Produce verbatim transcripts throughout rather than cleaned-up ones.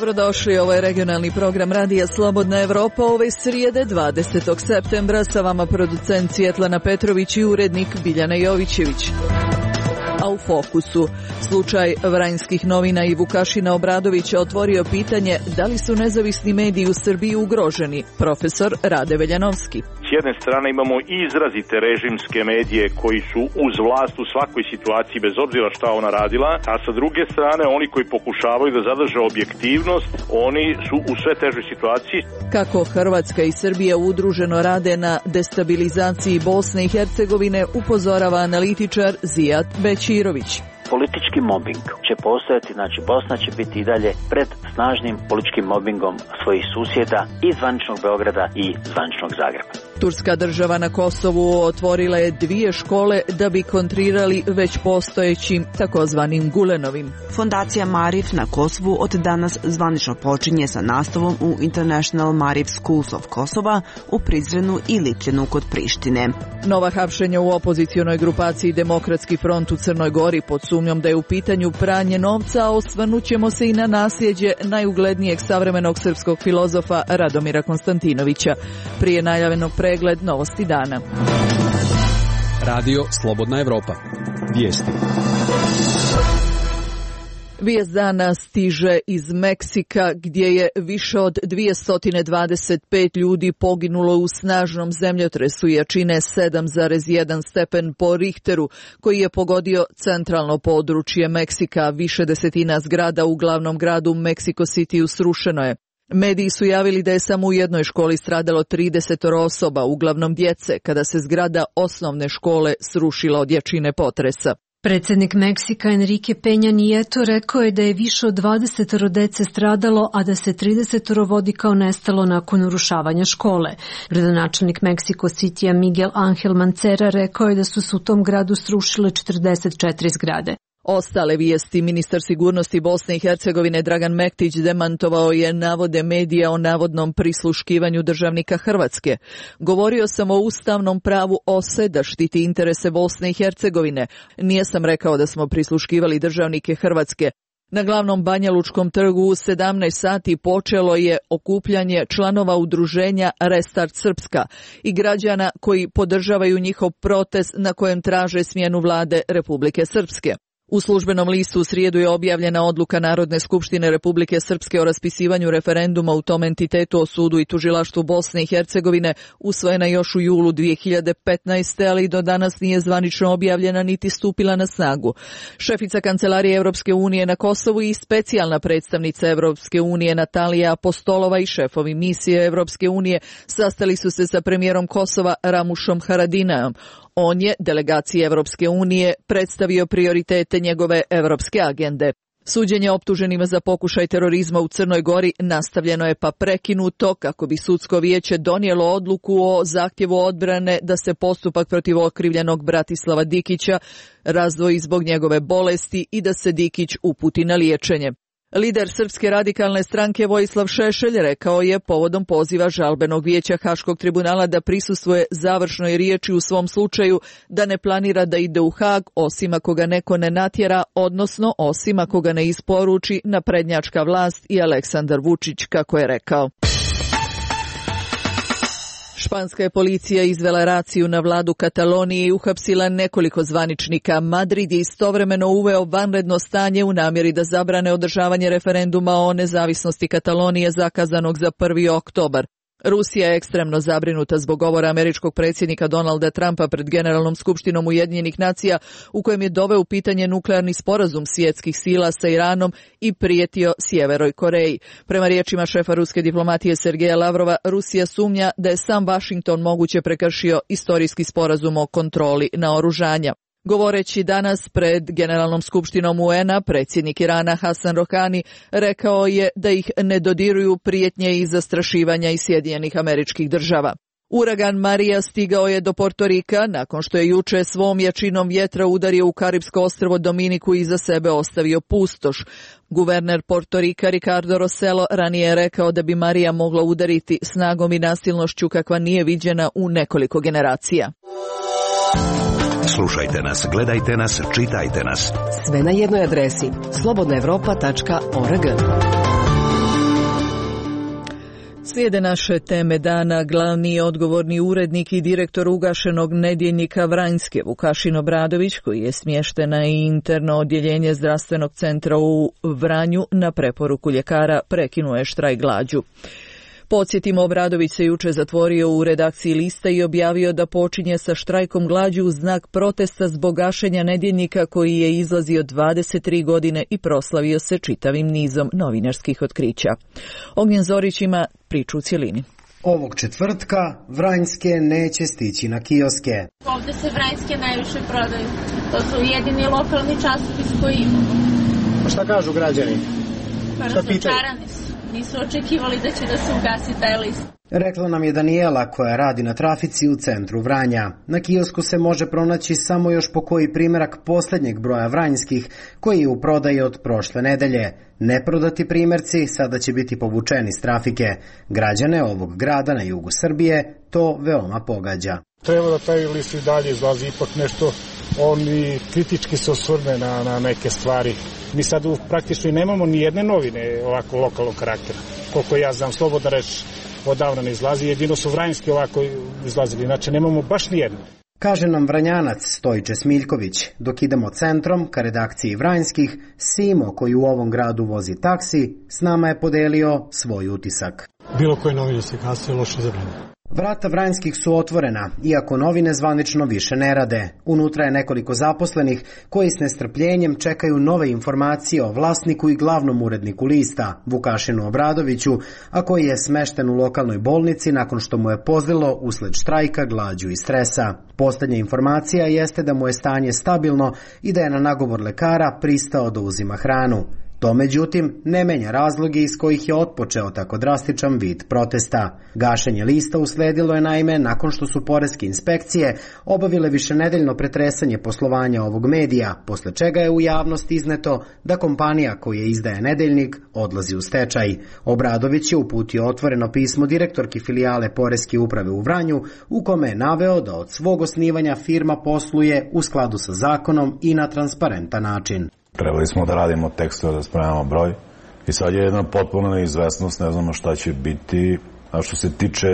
Dobrodošli, ovo je regionalni program Radija Slobodna Evropa ove srijede dvadesetog septembra. Sa vama producent Svjetlana Petrović i urednik Biljana Jovićević. A u fokusu, slučaj Vranjskih novina i Vukašina Obradovića otvorio pitanje da li su nezavisni mediji u Srbiji ugroženi. Profesor Rade Veljanovski. S jedne strane imamo izrazite režimske medije koji su uz vlast u svakoj situaciji bez obzira šta ona radila, a sa druge strane oni koji pokušavaju da zadrže objektivnost, oni su u sve težoj situaciji. Kako Hrvatska i Srbija udruženo rade na destabilizaciji Bosne i Hercegovine, upozorava analitičar Zijat Bećirović. Politički mobbing će postojati, znači Bosna će biti i dalje pred snažnim političkim mobbingom svojih susjeda i zvaničnog Beograda i zvaničnog Zagreba. Turska država na Kosovu otvorila je dvije škole da bi kontrirali već postojećim takozvanim Gulenovim. Fondacija Marif na Kosovu od danas zvanično počinje sa nastavom u International Marif Schools of Kosova u Prizrenu i Lipljanu kod Prištine. Nova hapšenja u opozicionoj grupaciji Demokratski front u Crnoj Gori pod sumnjom da je u pitanju pranje novca, a osvrnućemo se i na nasljeđe najuglednijeg savremenog srpskog filozofa Radomira Konstantinovića. Prije najavljenog pregled novosti dana. Radio Slobodna Evropa. Vijesti. Vijest dana stiže iz Meksika, gdje je više od dvjesto dvadeset pet ljudi poginulo u snažnom zemljotresu jačine sedam zarez jedan stepen po Richteru, koji je pogodio centralno područje Meksika. Više desetina zgrada u glavnom gradu Mexico City srušeno je. Mediji su javili da je samo u jednoj školi stradalo trideset osoba, uglavnom djece, kada se zgrada osnovne škole srušila od jačine potresa. Predsjednik Meksika Enrique Peña Nieto rekao je da je više od dvadeset djece stradalo, a da se trideset vodi kao nestalo nakon urušavanja škole. Gradonačelnik Mexico Citya Miguel Angel Mancera rekao je da su se u tom gradu srušile četrdeset četiri zgrade. Ostale vijesti: ministar sigurnosti Bosne i Hercegovine Dragan Mektić demantovao je navode medija o navodnom prisluškivanju državnika Hrvatske. Govorio sam o ustavnom pravu O S E da štiti interese Bosne i Hercegovine. Nije sam rekao da smo prisluškivali državnike Hrvatske. Na glavnom Banjalučkom trgu u sedamnaest sati počelo je okupljanje članova udruženja Restart Srpska i građana koji podržavaju njihov protest na kojem traže smjenu vlade Republike Srpske. U službenom listu u srijedu je objavljena odluka Narodne skupštine Republike Srpske o raspisivanju referenduma u tom entitetu o sudu i tužilaštvu Bosne i Hercegovine, usvojena još u julu dvije hiljade petnaeste. ali do danas nije zvanično objavljena niti stupila na snagu. Šefica Kancelarije Europske unije na Kosovu i specijalna predstavnica Europske unije Natalija Apostolova i šefovi misije Europske unije sastali su se sa premijerom Kosova Ramušom Haradinajom. On je delegaciji Europske unije predstavio prioritete njegove europske agende. Suđenje optuženima za pokušaj terorizma u Crnoj Gori nastavljeno je pa prekinuto kako bi sudsko vijeće donijelo odluku o zahtjevu odbrane da se postupak protiv okrivljenog Bratislava Dikića razdvoji zbog njegove bolesti i da se Dikić uputi na liječenje. Lider Srpske radikalne stranke Vojislav Šešelj rekao je povodom poziva žalbenog vijeća Haškog tribunala da prisustvuje završnoj riječi u svom slučaju da ne planira da ide u Hag osim ako ga neko ne natjera, odnosno osim ako ga ne isporuči naprednjačka vlast i Aleksandar Vučić, kako je rekao. Španska je policija izvela raciju na vladu Katalonije i uhapsila nekoliko zvaničnika. Madrid je istovremeno uveo vanredno stanje u namjeri da zabrane održavanje referenduma o nezavisnosti Katalonije zakazanog za prvi oktobar. Rusija je ekstremno zabrinuta zbog govora američkog predsjednika Donalda Trumpa pred Generalnom skupštinom Ujedinjenih nacija u kojem je doveo u pitanje nuklearni sporazum svjetskih sila sa Iranom i prijetio Sjevernoj Koreji. Prema riječima šefa ruske diplomatije Sergeja Lavrova, Rusija sumnja da je sam Washington moguće prekršio istorijski sporazum o kontroli naoružanja. Govoreći danas pred Generalnom skupštinom U N-a, predsjednik Irana Hasan Rohani rekao je da ih ne dodiruju prijetnje i zastrašivanja iz Sjedinjenih Američkih Država. Uragan Marija stigao je do Portorika nakon što je juče svom jačinom vjetra udario u Karipsko ostrvo Dominiku i iza sebe ostavio pustoš. Guverner Portorika Ricardo Rossello ranije je rekao da bi Marija mogla udariti snagom i nasilnošću kakva nije viđena u nekoliko generacija. Slušajte nas, gledajte nas, čitajte nas. Sve na jednoj adresi slobodna evropa tačka org. Slijede naše teme dana. Glavni odgovorni urednik i direktor ugašenog nedjeljnika Vranjske, Vukašin Obradović, koji je smješten na interno odjeljenje zdravstvenog centra u Vranju, na preporuku ljekara prekinuo je štrajk glađu. Podsjetimo, Obradović se juče zatvorio u redakciji Lista i objavio da počinje sa štrajkom glađu u znak protesta zbog gašenja nedjeljnika koji je izlazio dvadeset tri godine i proslavio se čitavim nizom novinarskih otkrića. Ognjen Zorić ima priču u cjelini. Ovog četvrtka Vranjske neće stići na kioske. Ovdje se Vranjske najviše prodaju. To su jedini lokalni časopis koji imamo. A šta kažu građani? Razočarani su. Nisu očekivali da će da se ugasi taj list. Rekla nam je Danijela, koja radi na trafici u centru Vranja. Na kiosku se može pronaći samo još po koji primjerak posljednjeg broja vranjskih, koji je u prodaji od prošle nedelje. Neprodati primjerci sada će biti povučeni s trafike. Građane ovog grada na jugu Srbije to veoma pogađa. Treba da taj list i dalje izlazi, ipak nešto, oni kritički se osvrne na, na neke stvari. Mi sad u, praktično i nemamo ni jedne novine ovako lokalnog karaktera. Koliko ja znam, slobodno reći, odavno ne izlazi, jedino su Vranjski ovako izlazili, znači nemamo baš ni jedne. Kaže nam Vranjanac Stojiče Smiljković. Dok idemo centrom ka redakciji Vranjskih, Simo, koji u ovom gradu vozi taksi, s nama je podelio svoj utisak. Bilo koje novine se kasuje, loše za vreme. Vrata Vranjskih su otvorena, iako novine zvanično više ne rade. Unutra je nekoliko zaposlenih koji s nestrpljenjem čekaju nove informacije o vlasniku i glavnom uredniku lista, Vukašinu Obradoviću, a koji je smešten u lokalnoj bolnici nakon što mu je pozlilo usled štrajka, glađu i stresa. Posljednja informacija jeste da mu je stanje stabilno i da je na nagovor lekara pristao da uzima hranu. To, međutim, ne menja razloge iz kojih je otpočeo tako drastičan vid protesta. Gašenje lista usledilo je naime nakon što su poreske inspekcije obavile višenedeljno pretresanje poslovanja ovog medija, posle čega je u javnosti izneto da kompanija koja izdaje nedeljnik odlazi u stečaj. Obradović je uputio otvoreno pismo direktorki filijale Poreske uprave u Vranju, u kome je naveo da od svog osnivanja firma posluje u skladu sa zakonom i na transparentan način. Trebali smo da radimo tekstove, da spremamo broj i sad je jedna potpuna neizvesnost, ne znamo šta će biti. A što se tiče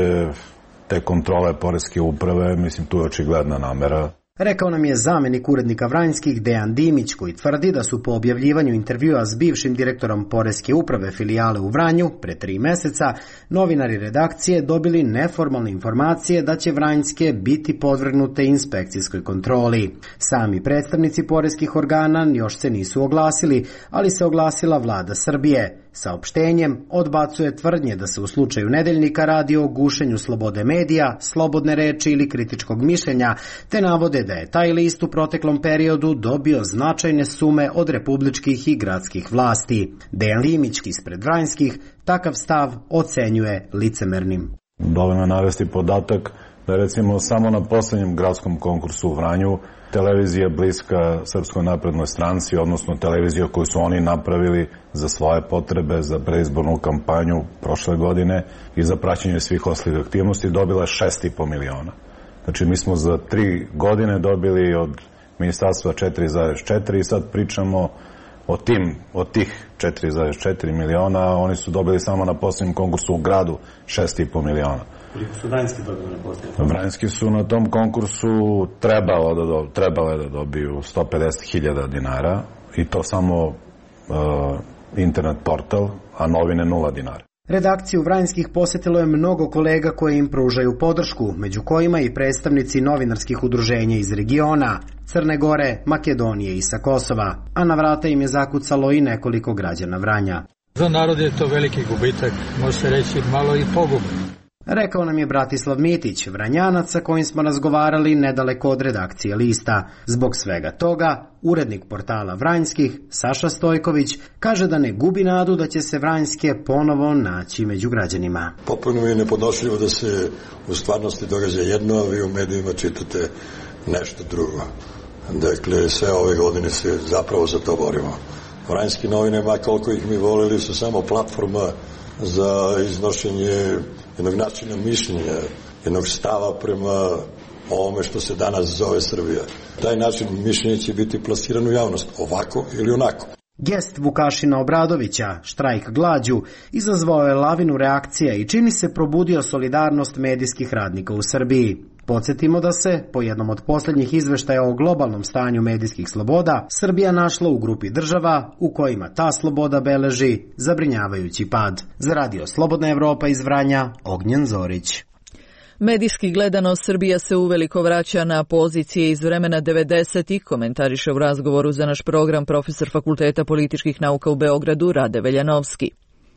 te kontrole Poreske uprave, mislim tu je očigledna namera. Rekao nam je zamjenik urednika Vranjskih Dejan Dimić, koji tvrdi da su po objavljivanju intervjua s bivšim direktorom Poreske uprave filijale u Vranju pre tri meseca novinari redakcije dobili neformalne informacije da će Vranjske biti podvrgnute inspekcijskoj kontroli. Sami predstavnici poreskih organa još se nisu oglasili, ali se oglasila vlada Srbije. Saopštenjem odbacuje tvrdnje da se u slučaju nedeljnika radi o gušenju slobode medija, slobodne reči ili kritičkog mišljenja, te navode da je taj list u proteklom periodu dobio značajne sume od republičkih i gradskih vlasti. Dejan Limić ispred Vranjskih takav stav ocenjuje licemernim. Dovoljno navesti podatak da recimo samo na posljednjem gradskom konkursu u Vranju televizija bliska Srpskoj naprednoj stranci, odnosno televizija koju su oni napravili za svoje potrebe, za predizbornu kampanju prošle godine i za praćenje svih ostalih aktivnosti, dobila šest i po miliona. Znači mi smo za tri godine dobili od ministarstva četiri zarez četiri i sad pričamo o tim, od tih četiri zarez četiri miliona, a oni su dobili samo na posljednjem konkursu u gradu šest i po miliona. Koliko su Vranjski dobili na posljednjem? Vranjski su na tom konkursu trebalo da, do, trebalo da dobiju sto pedeset hiljada dinara i to samo uh, internet portal, a novine nula dinara. Redakciju Vranjskih posjetilo je mnogo kolega koji im pružaju podršku, među kojima i predstavnici novinarskih udruženja iz regiona, Crne Gore, Makedonije i sa Kosova, a na vrata im je zakucalo i nekoliko građana Vranja. Za narod je to veliki gubitak, može se reći malo i poguban. Rekao nam je Bratislav Mitić, Vranjanac sa kojim smo razgovarali nedaleko od redakcije Lista. Zbog svega toga, urednik portala Vranjskih, Saša Stojković, kaže da ne gubi nadu da će se Vranjske ponovo naći među građanima. Potpuno je nepodnošljivo da se u stvarnosti događa jedno, a vi u medijima čitate nešto drugo. Dakle, sve ove godine se zapravo za to borimo. Vranjske novine, ma koliko ih mi voleli, su samo platforma za iznošenje jednog načina mišljenja, jednog stava prema ovome što se danas zove Srbija. Taj način mišljenja će biti plasiran u javnost, ovako ili onako. Gest Vukašina Obradovića, štrajk glađu, izazvao je lavinu reakcija i čini se probudio solidarnost medijskih radnika u Srbiji. Podsjetimo da se, po jednom od posljednjih izveštaja o globalnom stanju medijskih sloboda, Srbija našla u grupi država u kojima ta sloboda beleži zabrinjavajući pad. Za radio Slobodna Evropa iz Vranja, Ognjen Zorić. Medijski gledano, Srbija se uveliko vraća na pozicije iz vremena devedesetih, komentariše u razgovoru za naš program profesor Fakulteta političkih nauka u Beogradu Rade Veljanovski.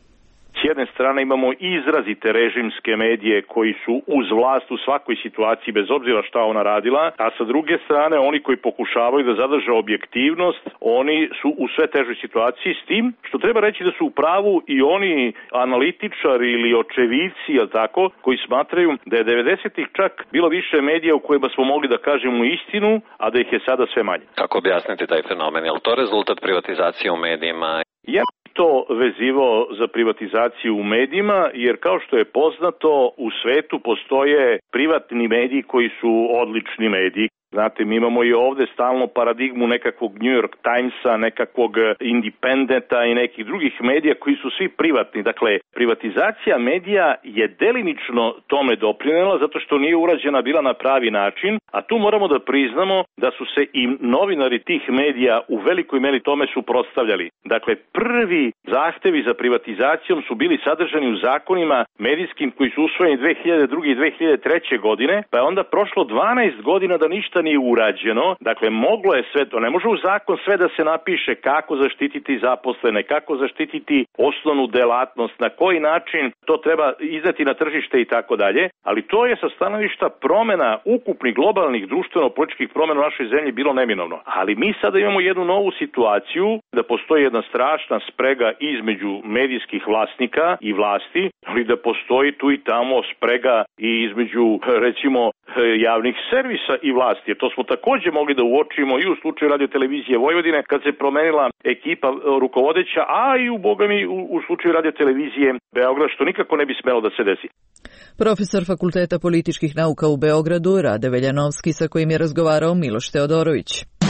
S jedne strane imamo izrazite režimske medije koji su uz vlast u svakoj situaciji bez obzira šta ona radila, a sa druge strane oni koji pokušavaju da zadrže objektivnost, oni su u sve težoj situaciji, s tim što treba reći da su u pravu i oni analitičari ili očevici, jel tako, koji smatraju da je devedesetih čak bilo više medija u kojima smo mogli da kažemo istinu, a da ih je sada sve manje. Kako objasniti taj fenomen? Je li to rezultat privatizacije u medijima? Ja to vezivao za privatizaciju u medijima, jer kao što je poznato, u svetu postoje privatni mediji koji su odlični mediji. Znate, mi imamo i ovde stalno paradigmu nekakvog New York Timesa, nekakvog Independenta i nekih drugih medija koji su svi privatni. Dakle, privatizacija medija je delimično tome doprinela zato što nije urađena bila na pravi način, a tu moramo da priznamo da su se i novinari tih medija u velikoj meri tome suprotstavljali. Dakle, prvi zahtevi za privatizacijom su bili sadržani u zakonima medijskim koji su usvojeni dve hiljade druge. i dve hiljade treće. godine, pa je onda prošlo dvanaest godina da ništa nije urađeno. Dakle, moglo je sve to, ne može u zakon sve da se napiše kako zaštititi zaposlene, kako zaštititi osnovnu delatnost, na koji način to treba izdati na tržište i tako dalje, ali to je sa stanovišta promena ukupnih globalnih društveno-političkih promena u našoj zemlji bilo neminovno. Ali mi sada imamo jednu novu situaciju da postoji jedna strašna sprega između medijskih vlasnika i vlasti, ali da postoji tu i tamo sprega i između, recimo, javnih servisa i vlasti. Jer to smo također mogli da uočimo i u slučaju Radio-televizije Vojvodine kad se promenila ekipa rukovodeća, a i u bogami u, u slučaju Radio-televizije Beograd, što nikako ne bi smelo da se desi. Profesor Fakulteta političkih nauka u Beogradu Rade Veljanovski, sa kojim je razgovarao Miloš Teodorović.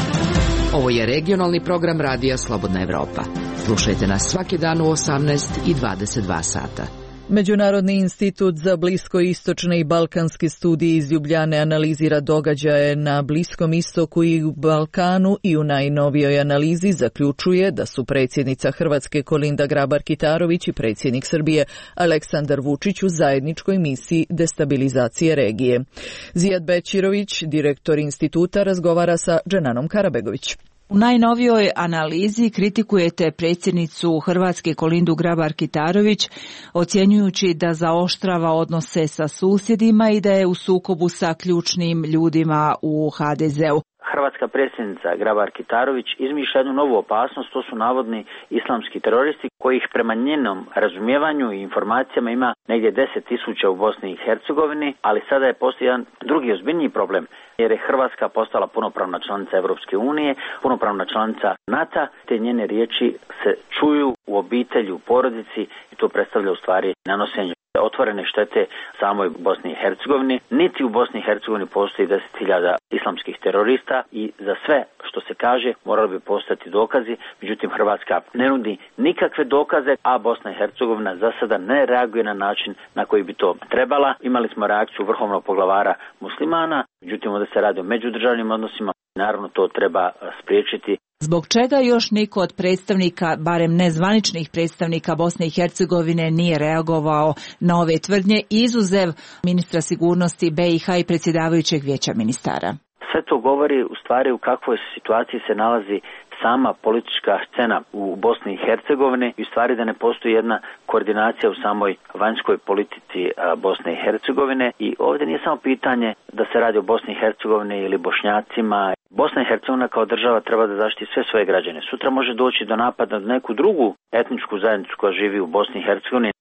Ovo je regionalni program Radija Slobodna Evropa. Slušajte nas svaki dan u osamnaest i dvadeset dva sata. Međunarodni institut za bliskoistočne i balkanske studije iz Ljubljane analizira događaje na Bliskom istoku i u Balkanu i u najnovijoj analizi zaključuje da su predsjednica Hrvatske Kolinda Grabar-Kitarović i predsjednik Srbije Aleksandar Vučić u zajedničkoj misiji destabilizacije regije. Zijad Bećirović, direktor instituta, razgovara sa Dženanom Karabegović. U najnovijoj analizi kritikujete predsjednicu Hrvatske Kolindu Grabar-Kitarović, ocjenjujući da zaoštrava odnose sa susjedima i da je u sukobu sa ključnim ljudima u ha de zeu. Hrvatska predsjednica Grabar-Kitarović izmišlja jednu novu opasnost, to su navodni islamski teroristi kojih prema njenom razumijevanju i informacijama ima negdje deset tisuća u Bosni i Hercegovini, ali sada je postoji jedan drugi ozbiljniji problem, jer je Hrvatska postala punopravna članica Europske unije, punopravna članica NATO, te njene riječi se čuju u obitelji, u porodici i to predstavlja u stvari nanosenje otvorene štete samoj Bosni i Hercegovini. Niti u Bosni i Hercegovini postoji deset hiljada islamskih terorista i za sve što se kaže morali bi postati dokazi, međutim Hrvatska ne nudi nikakve dokaze, a Bosna i Hercegovina za sada ne reaguje na način na koji bi to trebala. Imali smo reakciju vrhovnog poglavara muslimana, međutim ovdje se radi o međudržavnim odnosima, naravno to treba spriječiti. Zbog čega još niko od predstavnika, barem nezvaničnih predstavnika Bosne i Hercegovine, nije reagovao na ove tvrdnje, izuzev ministra sigurnosti be i ha i predsjedavajućeg vijeća ministara? Sve to govori u stvari u kakvoj situaciji se nalazi sama politička scena u Bosni i Hercegovini i u stvari da ne postoji jedna koordinacija u samoj vanjskoj politici Bosne i Hercegovine. I ovdje nije samo pitanje da se radi o Bosni i Hercegovini ili Bošnjacima. Bosna i Hercegovina kao država treba da zaštiti sve svoje građane. Sutra može doći do napada na neku drugu etničku zajednicu koja živi u Bosni i Hercegovini.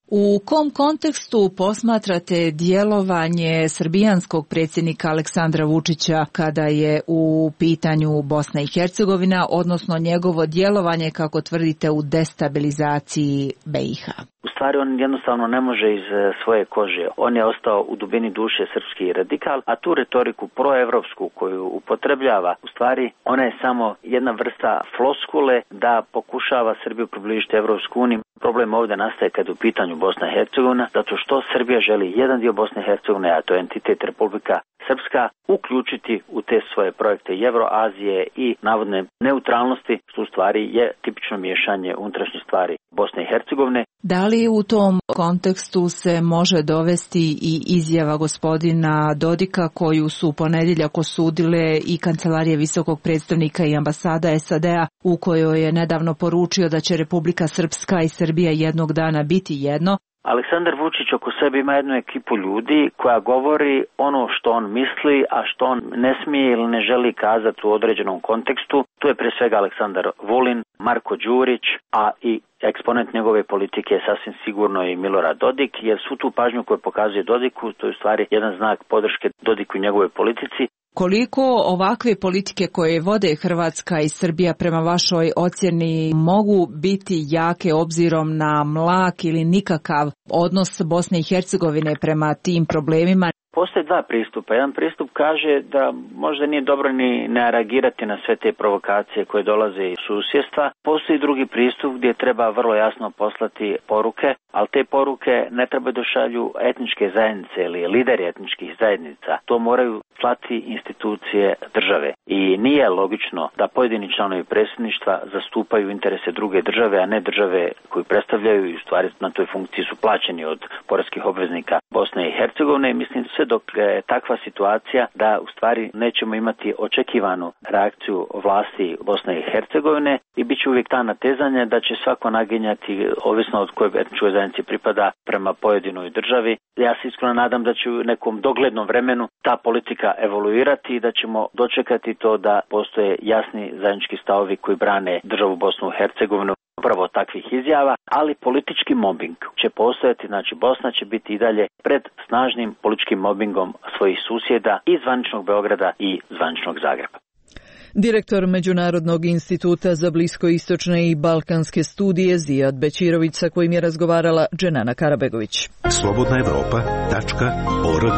U kom kontekstu posmatrate djelovanje srbijanskog predsjednika Aleksandra Vučića kada je u pitanju Bosna i Hercegovina, odnosno njegovo djelovanje, kako tvrdite, u destabilizaciji B i H? U stvari on jednostavno ne može iz svoje kože. On je ostao u dubini duše srpski radikal, a tu retoriku proevropsku koju upotrebljava, u stvari ona je samo jedna vrsta floskule da pokušava Srbiju približiti Evropsku uniju. Problem ovdje nastaje kad je u pitanju Bosna i Hercegovina, zato što Srbija želi jedan dio Bosne i Hercegovine, a to je entitet Republika Srpska, uključiti u te svoje projekte i Evroazije i navodne neutralnosti, što u stvari je tipično miješanje unutrašnje stvari Bosne i Hercegovine. Da li u tom kontekstu se može dovesti i izjava gospodina Dodika koju su ponedjeljak osudile i Kancelarije visokog predstavnika i ambasada S A D-a, u kojoj je nedavno poručio da će Republika Srpska i Srbija jednog dana biti jedno? Aleksandar Vučić oko sebe ima jednu ekipu ljudi koja govori ono što on misli, a što on ne smije ili ne želi kazati u određenom kontekstu. Tu je prije svega Aleksandar Vulin, Marko Đurić, a i eksponent njegove politike je sasvim sigurno i Milorad Dodik, jer svu tu pažnju koju pokazuje Dodiku, to je u stvari jedan znak podrške Dodiku i njegove politici. Koliko ovakve politike koje vode Hrvatska i Srbija prema vašoj ocjeni mogu biti jake obzirom na mlak ili nikakav odnos Bosne i Hercegovine prema tim problemima? Postoje dva pristupa. Jedan pristup kaže da možda nije dobro ni ne reagirati na sve te provokacije koje dolaze iz susjedstva. Postoji drugi pristup gdje treba vrlo jasno poslati poruke, ali te poruke ne treba došalju etničke zajednice ili lideri etničkih zajednica. To moraju slati institucije države. I nije logično da pojedini članovi predsjedništva zastupaju interese druge države, a ne države koju predstavljaju i u stvari na toj funkciji su plaćeni od poreskih obveznika Bosne i Hercegovine. Mislim sve dok je takva situacija da u stvari nećemo imati očekivanu reakciju vlasti Bosne i Hercegovine i bit će uvijek ta natezanja da će svako naginjati, ovisno od koje etničkoj zajednici pripada, prema pojedinoj državi. Ja se iskreno nadam da će u nekom doglednom vremenu ta politika evoluirati i da ćemo dočekati to da postoje jasni zajednički stavovi koji brane državu Bosnu i Hercegovinu upravo takvih izjava, ali politički mobbing će postojati, znači Bosna će biti i dalje pred snažnim političkim mobbingom svojih susjeda i zvaničnog Beograda i zvaničnog Zagreba. Direktor Međunarodnog instituta za bliskoistočne i balkanske studije Zijad Bećirović, sa kojim je razgovarala Dženana Karabegović. Slobodna Evropa.org.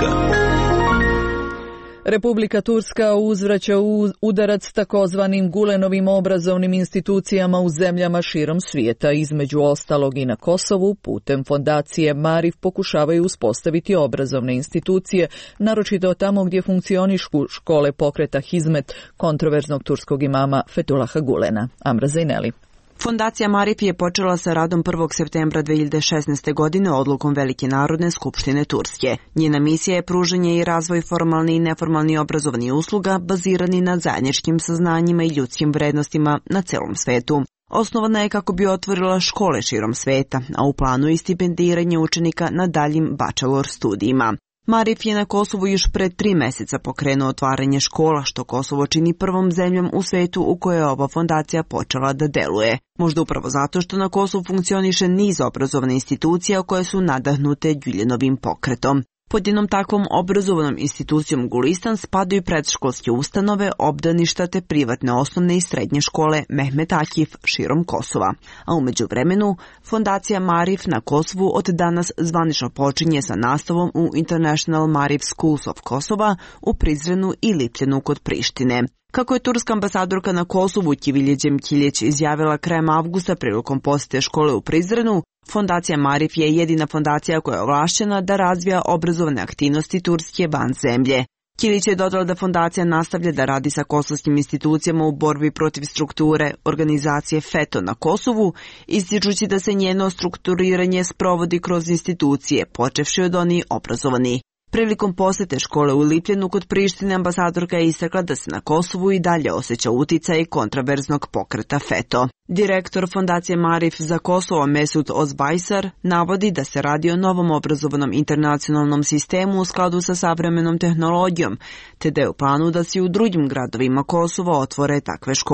Republika Turska uzvraća udarac takozvanim Gulenovim obrazovnim institucijama u zemljama širom svijeta. Između ostalog i na Kosovu putem fondacije Marif pokušavaju uspostaviti obrazovne institucije, naročito tamo gdje funkcionišu škole pokreta Hizmet kontroverznog turskog imama Fetulaha Gulena. Amra Zajneli. Fondacija Marif je počela sa radom prvog septembra dve hiljade šesnaeste. godine odlukom Velike narodne skupštine Turske. Njena misija je pružanje i razvoj formalni i neformalni obrazovnih usluga bazirani na zajedničkim saznanjima i ljudskim vrednostima na celom svetu. Osnovana je kako bi otvorila škole širom sveta, a u planu je stipendiranje učenika na daljim bachelor studijima. Marif je na Kosovu još pred tri meseca pokrenuo otvaranje škola, što Kosovo čini prvom zemljom u svetu u kojoj je ova fondacija počela da deluje. Možda upravo zato što na Kosovu funkcioniše niz obrazovne institucija koje su nadahnute Guljenovim pokretom. Pod jednom takvom obrazovnom institucijom Gulistan spadaju predškolske ustanove, obdaništa te privatne osnovne i srednje škole Mehmet Akif širom Kosova. A umeđu vremenu, fondacija Marif na Kosovu od danas zvanično počinje sa nastavom u International Marif Schools of Kosova u Prizrenu i Lipljanu kod Prištine. Kako je turska ambasadorka na Kosovu Kivilje Đemkiljeć izjavila krajem avgusta prilikom posjete škole u Prizrenu, fondacija Marif je jedina fondacija koja je ovlašćena da razvija obrazovne aktivnosti Turske van zemlje. Kilić je dodala da fondacija nastavlja da radi sa kosovskim institucijama u borbi protiv strukture organizacije FETO na Kosovu, ističući da se njeno strukturiranje sprovodi kroz institucije, počevši od onih obrazovani. Prilikom posete škole u Lipljanu kod Prištine ambasadorka je istakla da se na Kosovu i dalje osjeća uticaj kontraverznog pokreta FETO. Direktor fondacije Marif za Kosovo Mesut Ozbajsar navodi da se radi o novom obrazovnom internacionalnom sistemu u skladu sa savremenom tehnologijom, te da je u planu da se u drugim gradovima Kosova otvore takve škole.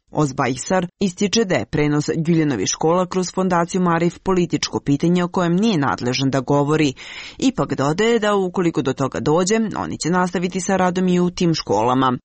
Ozbajsar ističe da je prenos Gjuljanovi škola kroz fondaciju Marif političko pitanje o kojem nije nadležan da govori. Ipak dodaje da ukoliko do toga dođe, oni će nastaviti sa radom i u tim školama.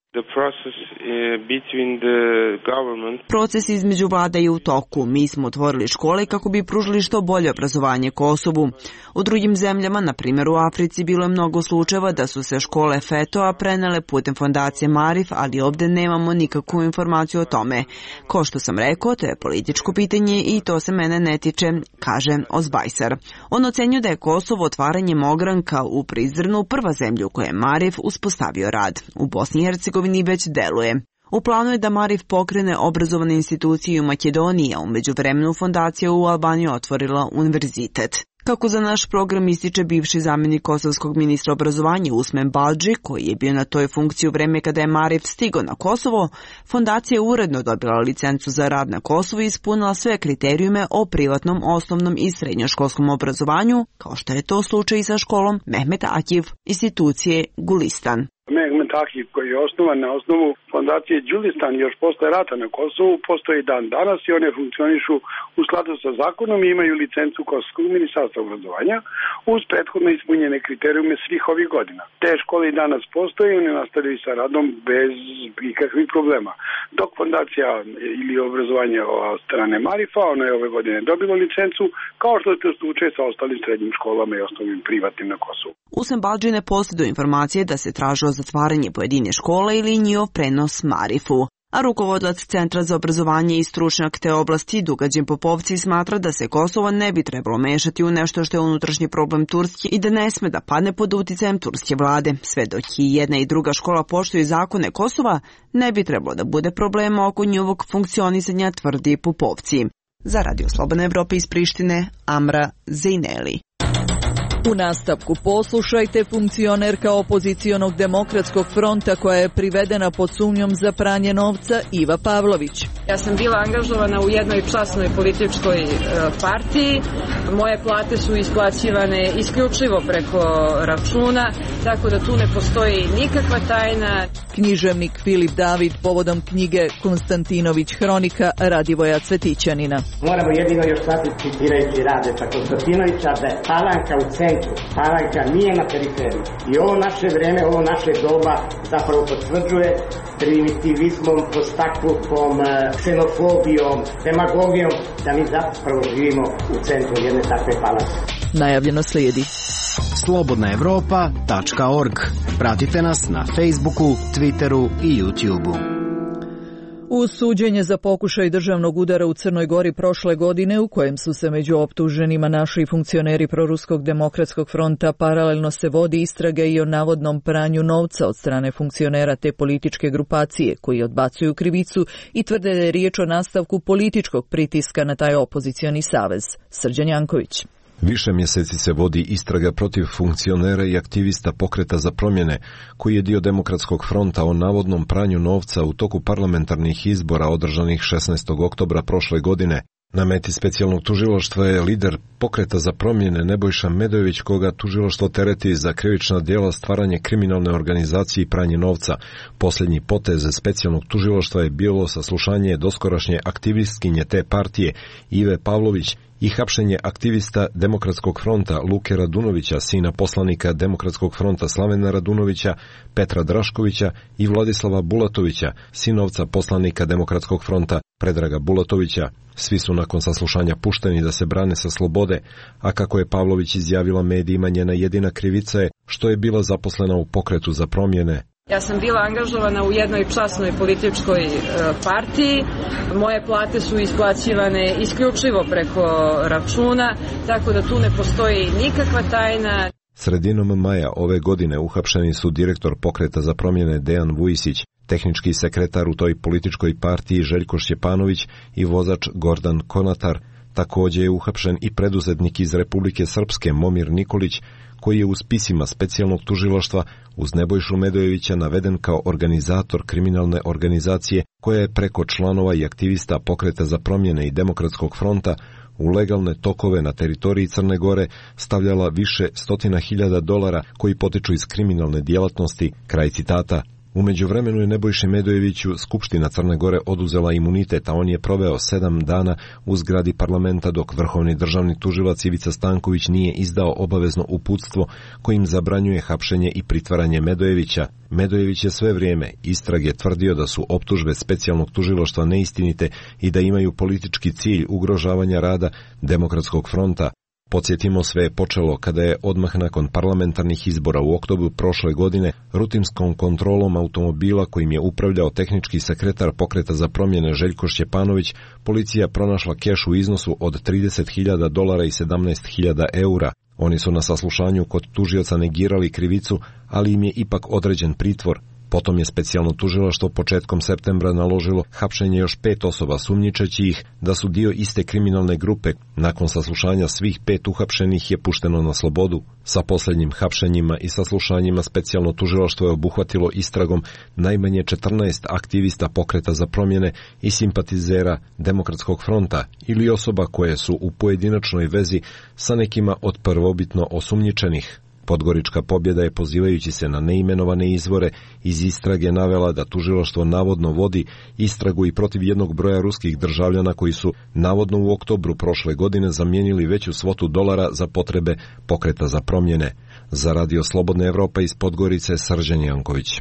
Proces između vlada je u toku. Mi smo otvorili škole kako bi pružili što bolje obrazovanje Kosovu. U drugim zemljama, na primjer u Africi, bilo je mnogo slučajeva da su se škole F E T O-a prenele putem fondacije Marif, ali ovdje nemamo nikakvu informaciju o tome. Ko što sam rekao, to je političko pitanje i to se mene ne tiče, kaže Ozbajsar. On ocenjuje da je Kosovo otvaranjem ogranka u Prizrenu prva zemlja u kojoj je Marif uspostavio rad. U Bosni i Hercegovini već deluje. U planu je da Marif pokrene obrazovane institucije u Makedoniji, a u međuvremenu fondacija u Albaniji otvorila univerzitet. Kako za naš program ističe bivši zamjenik kosovskog ministra obrazovanja Usmen Baldži, koji je bio na toj funkciji u vreme kada je Marif stigao na Kosovo, fondacija je uredno dobila licencu za rad na Kosovu i ispunila sve kriterijume o privatnom, osnovnom i srednjoškolskom obrazovanju, kao što je to slučaj i sa školom Mehmet Akif institucije Gulistan. Mehmet Akif, koji je osnovan na osnovu fondacije Đulistan još posle rata na Kosovu, postoji dan danas i one funkcionišu u skladu sa zakonom i imaju licencu Kosovskog ministarstva obrazovanja uz prethodno ispunjene kriterijume svih ovih godina. Te škole i danas postoje i one nastavljaju sa radom bez ikakvih problema. Dok fondacija ili obrazovanje od strane Marifa, ona je ove godine dobila licencu, kao što je to slučaj sa ostalim srednjim školama i osnovnim privatnim na Kosovu. Usem Baldži ne posjeduje informacije da se tražilo zatvaranje pojedine škole ili njihov prenos Marifu. A rukovodilac Centra za obrazovanje i stručnjak te oblasti Dugađen Popovci smatra da se Kosovo ne bi trebalo mešati u nešto što je unutrašnji problem Turske i da ne sme da padne pod uticajem turske vlade. Sve dok i jedna i druga škola poštuju zakone Kosova, ne bi trebalo da bude problema oko njihovog funkcionisanja, tvrdi Popovci. Za Radio Slobodna Evropa iz Prištine, Amra Zejneli. U nastavku poslušajte funkcionerka opozicionog demokratskog fronta koja je privedena pod sumnjom za pranje novca Iva Pavlović. Ja sam bila angažovana u jednoj časnoj političkoj e, partiji. Moje plate su isplaćivane isključivo preko računa, tako da tu ne postoji nikakva tajna. Književnik Filip David povodom knjige Konstantinović hronika Radivoja Cvetićanina. Moramo jedino još shvatiti, citirajući Radeša Konstantinovića, da je Palanka u centru, Palanka nije na periferiji. I ovo naše vreme, ovo naše doba zapravo potvrđuje primitivizmom, prostaklukom, ksenofobijom, demagogijom, da mi zapravo živimo u centru jedne takve Palanke. Najavljeno slijedi. slobodna evropa tačka org. Pratite nas na Facebooku, Twitteru i YouTubeu. Uz suđenje za pokušaj državnog udara u Crnoj Gori prošle godine, u kojem su se među optuženima našli funkcioneri proruskog demokratskog fronta, paralelno se vodi istrage i o navodnom pranju novca od strane funkcionera te političke grupacije, koji odbacuju krivicu i tvrde da je riječ o nastavku političkog pritiska na taj opozicioni savez. Srđan Janković. Više mjeseci se vodi istraga protiv funkcionera i aktivista Pokreta za promjene, koji je dio Demokratskog fronta o navodnom pranju novca u toku parlamentarnih izbora održanih šesnaestog oktobra prošle godine. Na meti specijalnog tužilaštva je lider Pokreta za promjene Nebojša Medojević, koga tužilaštvo tereti za krivična djela stvaranje kriminalne organizacije i pranje novca. Posljednji potez specijalnog tužilaštva je bilo saslušanje doskorašnje aktivistkinje te partije Ive Pavlović i hapšenje aktivista Demokratskog fronta Luke Radunovića, sina poslanika Demokratskog fronta Slavena Radunovića, Petra Draškovića i Vladislava Bulatovića, sinovca poslanika Demokratskog fronta Predraga Bulatovića. Svi su nakon saslušanja pušteni da se brane sa slobode, a kako je Pavlović izjavila medijima, njena jedina krivica je što je bila zaposlena u Pokretu za promjene. Ja sam bila angažovana u jednoj časnoj političkoj e, partiji. Moje plate su isplaćivane isključivo preko računa, tako da tu ne postoji nikakva tajna. Sredinom maja ove godine uhapšeni su direktor Pokreta za promjene Dejan Vujisić, tehnički sekretar u toj političkoj partiji Željko Šćepanović i vozač Gordan Konatar. Također je uhapšen i preduzetnik iz Republike Srpske Momir Nikolić, koji je u spisima specijalnog tužilaštva uz Nebojšu Medojevića naveden kao organizator kriminalne organizacije koja je preko članova i aktivista Pokreta za promjene i Demokratskog fronta u legalne tokove na teritoriji Crne Gore stavljala više stotina hiljada dolara koji potiču iz kriminalne djelatnosti, kraj citata. U međuvremenu je Nebojši Medojeviću Skupština Crne Gore oduzela imunitet, a on je proveo sedam dana u zgradi parlamenta dok vrhovni državni tužilac Ivica Stanković nije izdao obavezno uputstvo kojim zabranjuje hapšenje i pritvaranje Medojevića. Medojević je sve vrijeme istrage tvrdio da su optužbe specijalnog tužilaštva neistinite i da imaju politički cilj ugrožavanja rada Demokratskog fronta. Podsjetimo, sve je počelo kada je odmah nakon parlamentarnih izbora u oktobru prošle godine rutinskom kontrolom automobila kojim je upravljao tehnički sekretar Pokreta za promjene Željko Šćepanović policija pronašla keš u iznosu od trideset hiljada dolara i sedamnaest hiljada eura. Oni su na saslušanju kod tužioca negirali krivicu, ali im je ipak određen pritvor. Potom je specijalno tužilaštvo početkom septembra naložilo hapšenje još pet osoba, sumnjičeći ih da su dio iste kriminalne grupe. Nakon saslušanja svih pet uhapšenih je pušteno na slobodu. Sa posljednjim hapšenjima i saslušanjima specijalno tužilaštvo je obuhvatilo istragom najmanje četrnaest aktivista Pokreta za promjene i simpatizera Demokratskog fronta ili osoba koje su u pojedinačnoj vezi sa nekima od prvobitno osumnjičenih. Podgorička pobjeda je, pozivajući se na neimenovane izvore, iz istrage navela da tužilaštvo navodno vodi istragu i protiv jednog broja ruskih državljana koji su navodno u oktobru prošle godine zamijenili veću svotu dolara za potrebe Pokreta za promjene. Za Radio Slobodna Evropa iz Podgorice, Srđan Janković.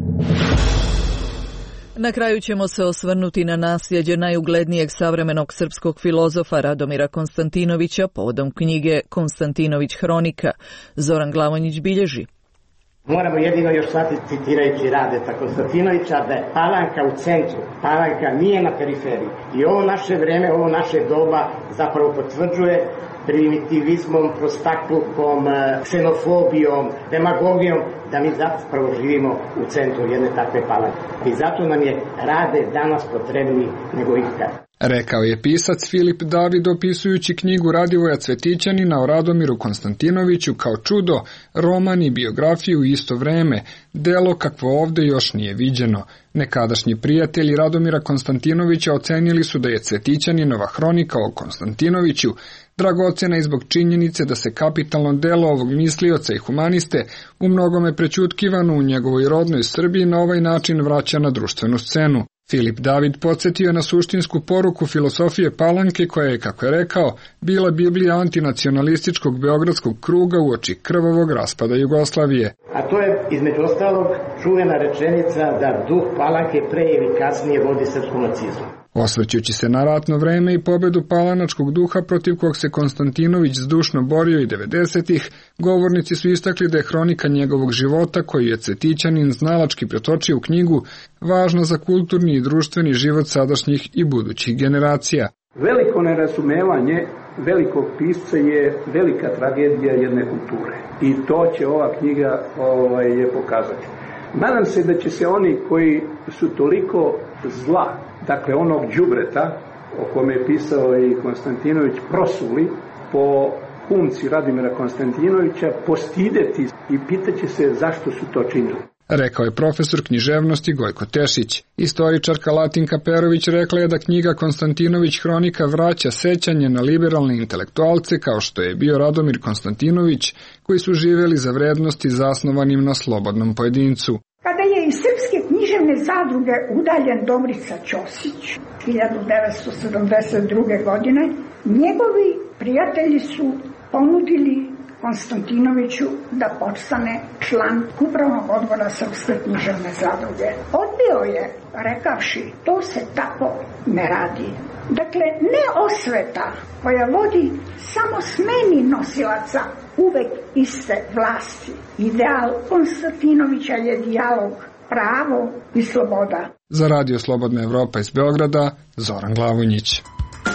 Na kraju ćemo se osvrnuti na nasljeđe najuglednijeg savremenog srpskog filozofa Radomira Konstantinovića povodom knjige Konstantinović hronika. Zoran Glavonjić bilježi. Moramo jedino još shvatiti, citirajući Radeta Konstantinovića, da je Palanka u centru, Palanka nije na periferiji. I ovo naše vreme, ovo naše doba zapravo potvrđuje primitivizmom, prostaklukom, ksenofobijom, demagogijom, da mi zapravo živimo u centru jedne takve Palanke. I zato nam je Rade danas potrebniji nego ikad. Rekao je pisac Filip David opisujući knjigu Radivoja Cvetićanina o Radomiru Konstantinoviću kao čudo, roman i biografiju u isto vreme, delo kakvo ovde još nije viđeno. Nekadašnji prijatelji Radomira Konstantinovića ocenili su da je Cvetićaninova hronika o Konstantinoviću dragocjena i zbog činjenice da se kapitalno delo ovog mislioca i humaniste u mnogome prećutkivano u njegovoj rodnoj Srbiji na ovaj način vraća na društvenu scenu. Filip David podsjetio na suštinsku poruku filosofije Palanke koja je, kako je rekao, bila Biblija antinacionalističkog beogradskog kruga uoči krvavog raspada Jugoslavije. A to je, između ostalog, čuvena rečenica da duh Palanke pre ili kasnije vodi srpskom nacizmu. Osvrćući se na ratno vreme i pobedu palanačkog duha protiv kog se Konstantinović zdušno borio i devedesetih, govornici su istakli da je hronika njegovog života, koju je Cvetićanin znalački pretočio u knjigu, važna za kulturni i društveni život sadašnjih i budućih generacija. Veliko nerazumevanje velikog pisca je velika tragedija jedne kulture i to će ova knjiga ovaj, je pokazati. Nadam se da će se oni koji su toliko zla, dakle onog đubreta o kome je pisao i Konstantinović, prosuli po humci Radimira Konstantinovića, postideti i pitaće se zašto su to činili. Rekao je profesor književnosti Gojko Tešić. Istoričarka Latinka Perović rekla je da knjiga Konstantinović hronika vraća sećanje na liberalne intelektualce kao što je bio Radomir Konstantinović, koji su živjeli za vrednosti zasnovanim na slobodnom pojedincu. Kada je iz Srpske književne zadruge udaljen Dobrica Ćosić hiljadu devetsto sedamdeset druge. godine, njegovi prijatelji su ponudili Konstantinoviću da postane član upravnog odbora Srpske književne zadruge. Odbio je, rekavši, to se tako ne radi. Dakle, ne osveta koja vodi samo smeni nosilaca uvek iste vlasti. Ideal Konstantinovića je dijalog, pravo i sloboda. Za Radio Slobodna Evropa iz Beograda, Zoran Glavonjić.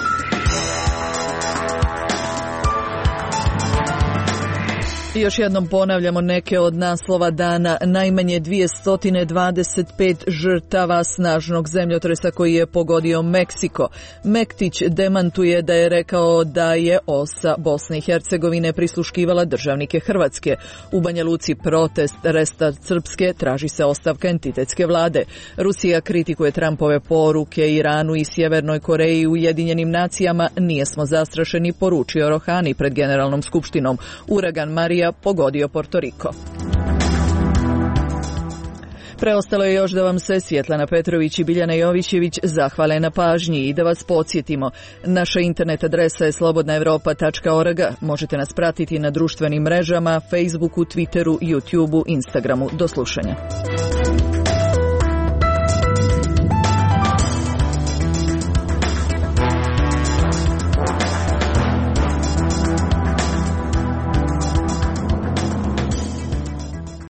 Još jednom ponavljamo neke od naslova dana. Najmanje dvjesto dvadeset pet žrtava snažnog zemljotresa koji je pogodio Meksiko. Mektić demantuje da je rekao da je O S A Bosne i Hercegovine prisluškivala državnike Hrvatske. U Banja Luci protest, restart Srpske, traži se ostavka entitetske vlade. Rusija kritikuje Trumpove poruke Iranu i Sjevernoj Koreji u Ujedinjenim nacijama. Nije smo zastrašeni, poručio Rohani pred Generalnom skupštinom. Uragan Marija pogodio Porto Riko. Preostalo je još da vam se Svjetlana Petrović i Biljana Jovićević zahvale na pažnji i da vas podsjetimo. Naša internet adresa je slobodna evropa tačka org. Možete nas pratiti na društvenim mrežama, Facebooku, Twitteru, YouTubeu, Instagramu. Do slušanja.